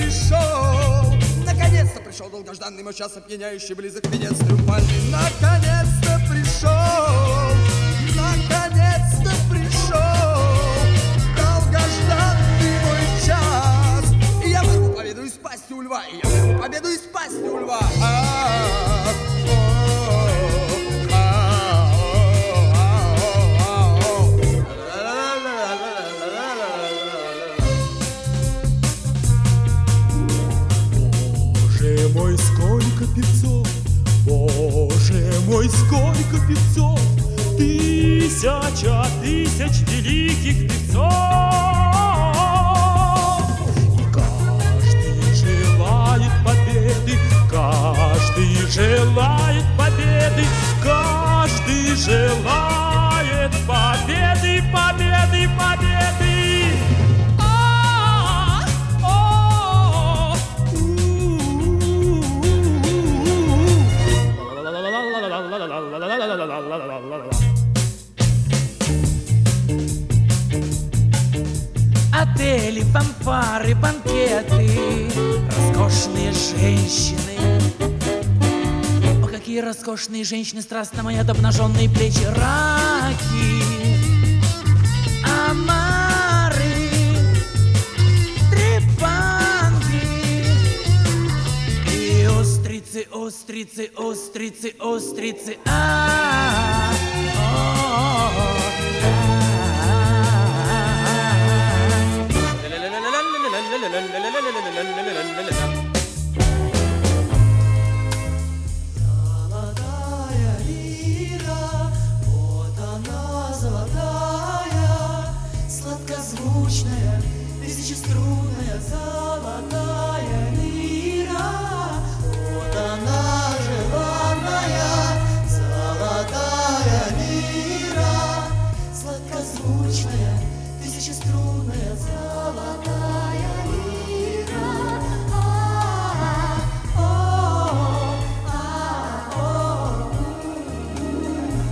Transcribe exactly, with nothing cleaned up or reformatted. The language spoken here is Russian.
пришел. Наконец-то пришел долгожданный мой час, опьяняющий близок венец триумфальный. Наконец-то пришел, наконец-то пришел долгожданный мой час. И я вырву победу из пасти у льва, и я вырву победу из пасти у льва. Боже мой, сколько певцов, Боже мой, сколько певцов, тысяча тысяч великих певцов. И каждый желает победы, каждый желает победы, каждый желает победы, победы, победы. Отели, фанфары, банкеты, роскошные женщины. О, какие роскошные женщины, страстно моят обнаженные плечи, раки, омары, трепанги и устрицы, устрицы, устрицы, устрицы. А-а-а. Золотая лира, вот она золотая, сладкозвучная, тысячеструнная.